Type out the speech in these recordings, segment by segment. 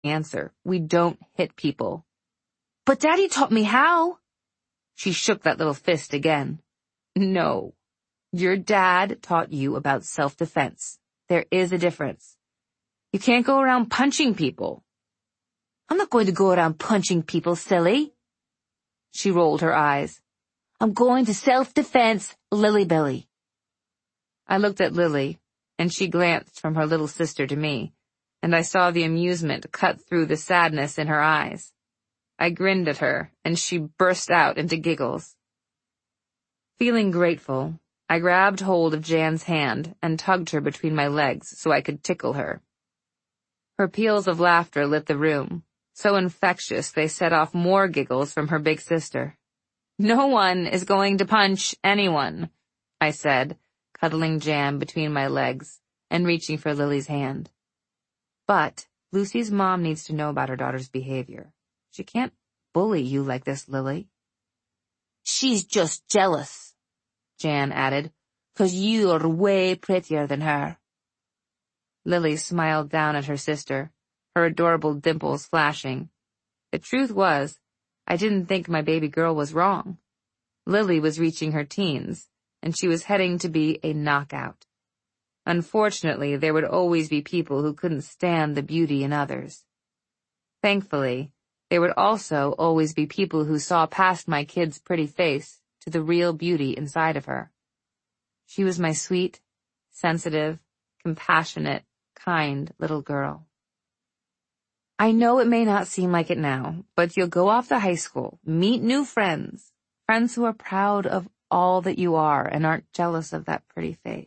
answer. We don't hit people. But Daddy taught me how. She shook that little fist again. No. Your dad taught you about self-defense. There is a difference. You can't go around punching people. I'm not going to go around punching people, silly. She rolled her eyes. I'm going to self-defense, Lily Billy. I looked at Lily, and she glanced from her little sister to me, and I saw the amusement cut through the sadness in her eyes. I grinned at her, and she burst out into giggles. Feeling grateful, I grabbed hold of Jan's hand and tugged her between my legs so I could tickle her. Her peals of laughter lit the room, so infectious they set off more giggles from her big sister. No one is going to punch anyone, I said, cuddling Jan between my legs and reaching for Lily's hand. But Lucy's mom needs to know about her daughter's behavior. She can't bully you like this, Lily. She's just jealous, Jan added, 'cause you're way prettier than her. Lily smiled down at her sister, her adorable dimples flashing. The truth was, I didn't think my baby girl was wrong. Lily was reaching her teens, and she was heading to be a knockout. Unfortunately, there would always be people who couldn't stand the beauty in others. Thankfully, there would also always be people who saw past my kid's pretty face to the real beauty inside of her. She was my sweet, sensitive, compassionate, kind little girl. I know it may not seem like it now, but you'll go off to high school, meet new friends, friends who are proud of all that you are and aren't jealous of that pretty face.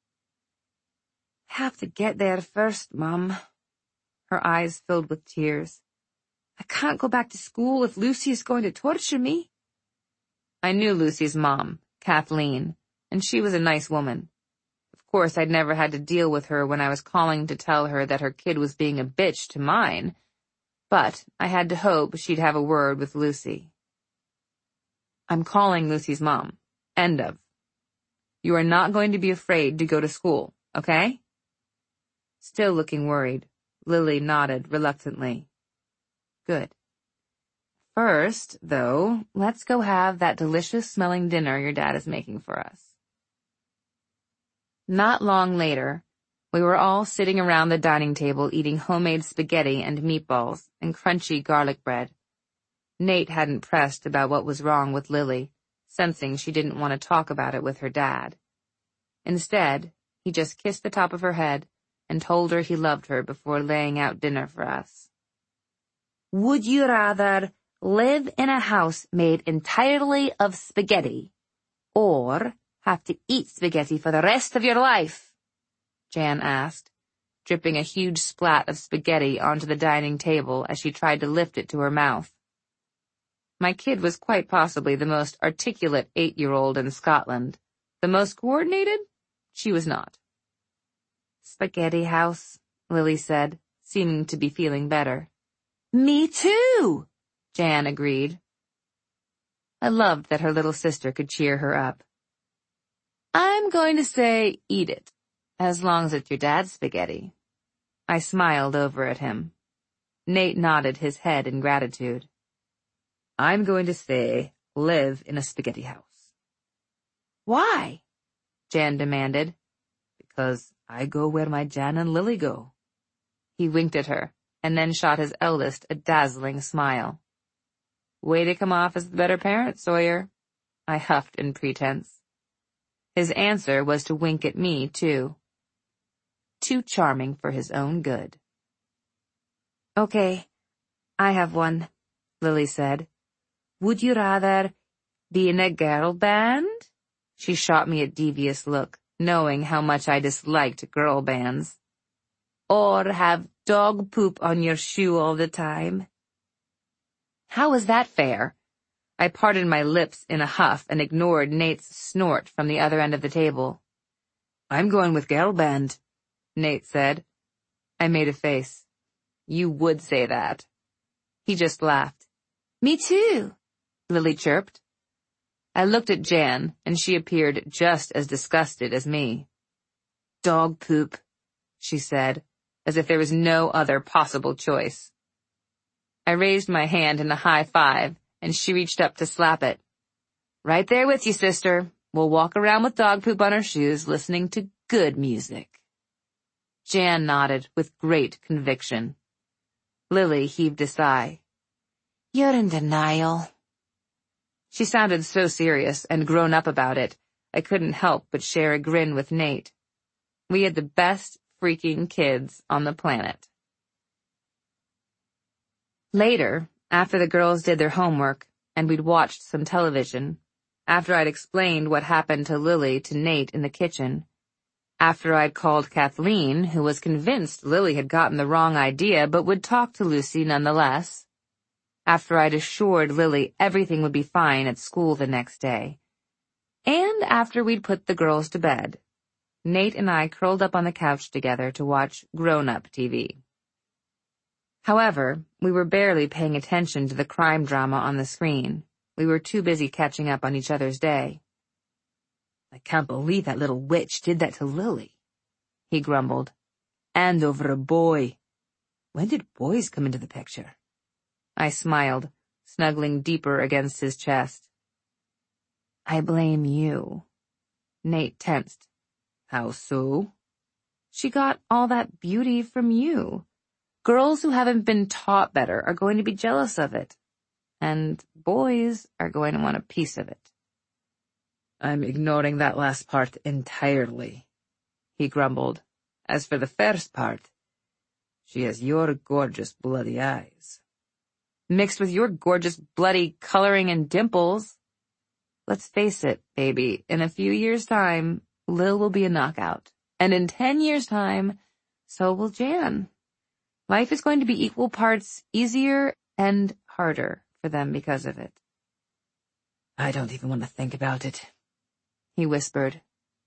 Have to get there first, Mum. Her eyes filled with tears. I can't go back to school if Lucy is going to torture me. I knew Lucy's mom, Kathleen, and she was a nice woman. Of course, I'd never had to deal with her when I was calling to tell her that her kid was being a bitch to mine, but I had to hope she'd have a word with Lucy. I'm calling Lucy's mom. End of. You are not going to be afraid to go to school, okay? Still looking worried, Lily nodded reluctantly. Good. First, though, let's go have that delicious-smelling dinner your dad is making for us. Not long later, we were all sitting around the dining table eating homemade spaghetti and meatballs and crunchy garlic bread. Nate hadn't pressed about what was wrong with Lily, sensing she didn't want to talk about it with her dad. Instead, he just kissed the top of her head and told her he loved her before laying out dinner for us. Would you rather live in a house made entirely of spaghetti, or have to eat spaghetti for the rest of your life? Jan asked, dripping a huge splat of spaghetti onto the dining table as she tried to lift it to her mouth. My kid was quite possibly the most articulate 8-year-old in Scotland. The most coordinated? She was not. Spaghetti house, Lily said, seeming to be feeling better. Me too, Jan agreed. I loved that her little sister could cheer her up. I'm going to say eat it, as long as it's your dad's spaghetti. I smiled over at him. Nate nodded his head in gratitude. I'm going to say live in a spaghetti house. Why? Jan demanded. Because I go where my Jan and Lily go. He winked at her, and then shot his eldest a dazzling smile. Way to come off as the better parent, Sawyer, I huffed in pretense. His answer was to wink at me, too. Too charming for his own good. Okay, I have one, Lily said. Would you rather be in a girl band? She shot me a devious look, knowing how much I disliked girl bands. Or have dog poop on your shoe all the time? How is that fair? I parted my lips in a huff and ignored Nate's snort from the other end of the table. I'm going with girl band, Nate said. I made a face. You would say that. He just laughed. Me too, Lily chirped. I looked at Jan, and she appeared just as disgusted as me. Dog poop, she said, as if there was no other possible choice. I raised my hand in a high five, and she reached up to slap it. Right there with you, sister. We'll walk around with dog poop on our shoes, listening to good music. Jan nodded with great conviction. Lily heaved a sigh. You're in denial. She sounded so serious and grown up about it, I couldn't help but share a grin with Nate. We had the best freaking kids on the planet. Later, after the girls did their homework and we'd watched some television, after I'd explained what happened to Lily to Nate in the kitchen, after I'd called Kathleen, who was convinced Lily had gotten the wrong idea but would talk to Lucy nonetheless, after I'd assured Lily everything would be fine at school the next day, and after we'd put the girls to bed, Nate and I curled up on the couch together to watch grown-up TV. However, we were barely paying attention to the crime drama on the screen. We were too busy catching up on each other's day. I can't believe that little witch did that to Lily, he grumbled. And over a boy. When did boys come into the picture? I smiled, snuggling deeper against his chest. I blame you. Nate tensed. How so? She got all that beauty from you. Girls who haven't been taught better are going to be jealous of it, and boys are going to want a piece of it. I'm ignoring that last part entirely, he grumbled. As for the first part, she has your gorgeous bloody eyes. Mixed with your gorgeous bloody coloring and dimples. Let's face it, baby, in a few years' time, Lil will be a knockout. And in 10 years' time, so will Jan. Life is going to be equal parts easier and harder for them because of it. I don't even want to think about it, he whispered.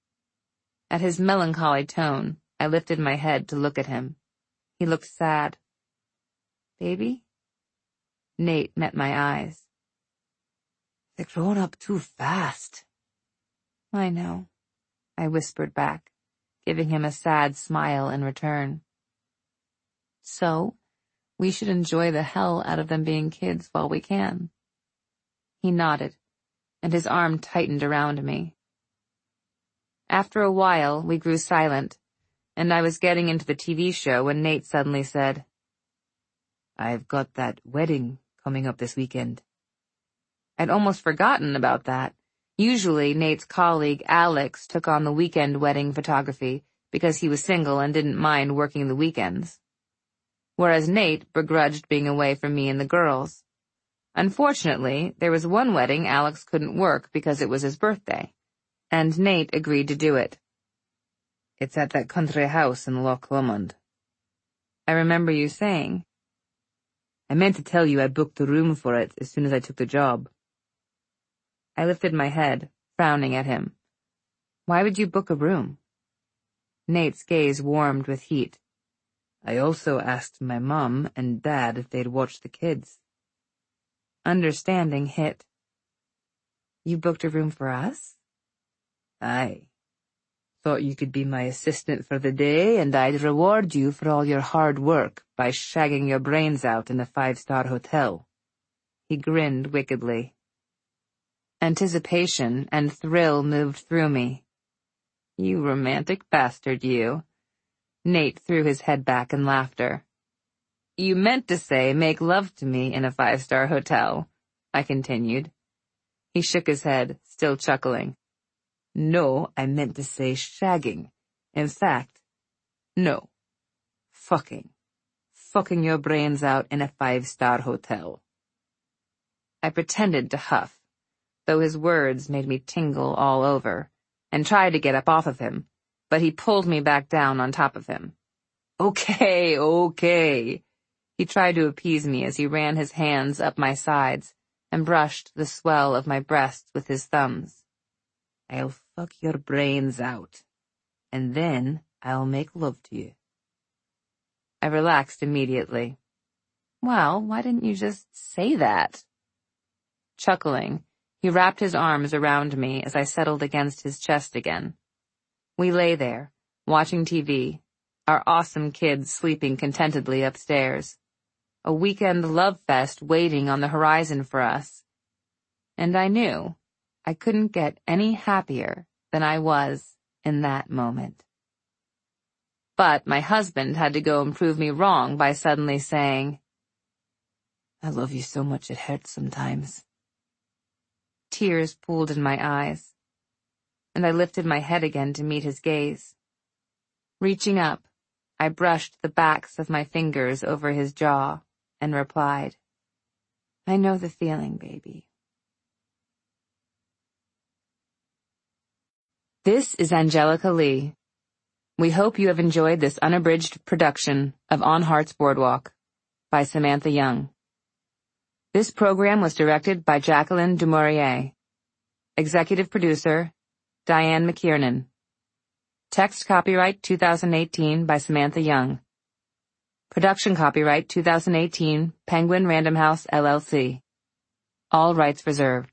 At his melancholy tone, I lifted my head to look at him. He looked sad. Baby? Nate met my eyes. They're growing up too fast. I know, I whispered back, giving him a sad smile in return. So, we should enjoy the hell out of them being kids while we can. He nodded, and his arm tightened around me. After a while, we grew silent, and I was getting into the TV show when Nate suddenly said, I've got that wedding coming up this weekend. I'd almost forgotten about that. Usually, Nate's colleague, Alex, took on the weekend wedding photography because he was single and didn't mind working the weekends. Whereas Nate begrudged being away from me and the girls. Unfortunately, there was one wedding Alex couldn't work because it was his birthday, and Nate agreed to do it. It's at that country house in Loch Lomond. I remember you saying. I meant to tell you I booked the room for it as soon as I took the job. I lifted my head, frowning at him. Why would you book a room? Nate's gaze warmed with heat. I also asked my mom and dad if they'd watch the kids. Understanding hit. You booked a room for us? Aye. Thought you could be my assistant for the day and I'd reward you for all your hard work by shagging your brains out in a 5-star hotel. He grinned wickedly. Anticipation and thrill moved through me. You romantic bastard, you. Nate threw his head back in laughter. You meant to say make love to me in a 5-star hotel, I continued. He shook his head, still chuckling. No, I meant to say shagging. In fact, no. Fucking. Fucking your brains out in a 5-star hotel. I pretended to huff, though his words made me tingle all over, and tried to get up off of him, but he pulled me back down on top of him. Okay. He tried to appease me as he ran his hands up my sides and brushed the swell of my breasts with his thumbs. I'll fuck your brains out, and then I'll make love to you. I relaxed immediately. Well, why didn't you just say that? Chuckling, he wrapped his arms around me as I settled against his chest again. We lay there, watching TV, our awesome kids sleeping contentedly upstairs. a weekend love fest waiting on the horizon for us. And I knew I couldn't get any happier than I was in that moment. But my husband had to go and prove me wrong by suddenly saying, "I love you so much it hurts sometimes." Tears pooled in my eyes, and I lifted my head again to meet his gaze. Reaching up, I brushed the backs of my fingers over his jaw and replied, "I know the feeling, baby." This is Angelica Lee. We hope you have enjoyed this unabridged production of On Heart's Boardwalk by Samantha Young. This program was directed by Jacqueline du Maurier. Executive producer, Diane McKiernan. Text copyright 2018 by Samantha Young. Production copyright 2018, Penguin Random House, LLC. All rights reserved.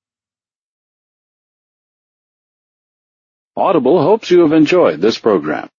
Audible hopes you have enjoyed this program.